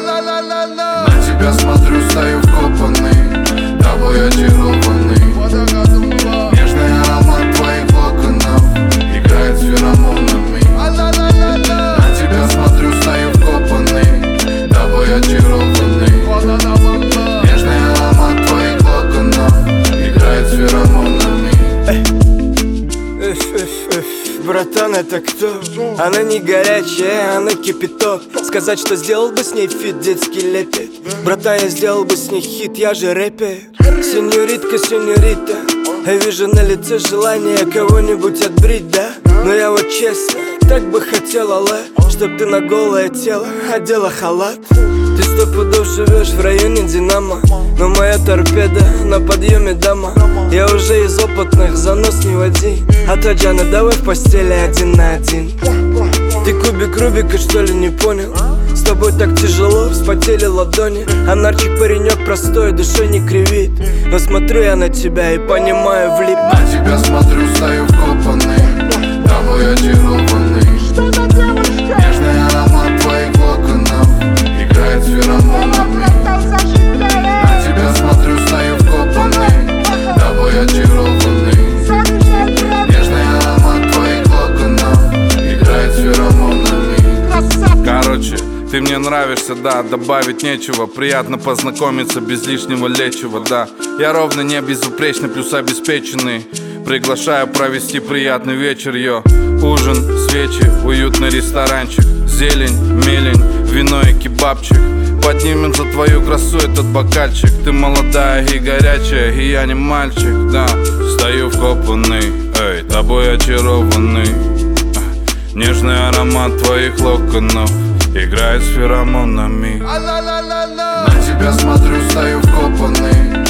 На тебя смотрю, стою вкопанный, тобой очарованный. Нежный аромат твоих локонов играет с феромонами. На тебя смотрю, стою вкопанный, тобой очарованный. Нежный аромат твоих локонов играет с феромонами. Братан, это кто? Она не горячая, она кипяток. Сказать, что сделал бы с ней фит, детский лепет. Братан, я сделал бы с ней хит, я же рэпер. Сеньоритка, сеньорита, я вижу на лице желание кого-нибудь отбрить, да? Но я вот честно, так бы хотела, чтоб ты на голое тело одела халат. Ты 100 пудов живешь в районе Динамо, но моя торпеда на подъеме, дама. Я уже из опытных, занос не води. А Таджана, давай в постели 1 на 1. Ты кубик Рубика, что ли, не понял? С тобой так тяжело, вспотели ладони. А нарчик паренек простой, душой не кривит. Но смотрю я на тебя и понимаю, влип. На тебя смотрю, стою вкопанный, тобой очарованный. Нежный аромат твоих локонов играет с феромонами. На тебя смотрю, стою вкопанный, тобой очарованный. Нежный аромат твоих локонов играет с феромонами. Короче, ты мне нравишься, да, добавить нечего. Приятно познакомиться без лишнего лечива, да. Я ровно не безупречный, плюс обеспеченный. Приглашаю провести приятный вечер, йо. Ужин, свечи, уютный ресторанчик. Зелень, мелень, вино и кебабчик. Поднимем за твою красу этот бокальчик. Ты молодая и горячая, и я не мальчик, да. Стою вкопанный, эй, тобой очарованный. Нежный аромат твоих локонов играет с феромонами. На тебя смотрю, стою вкопанный,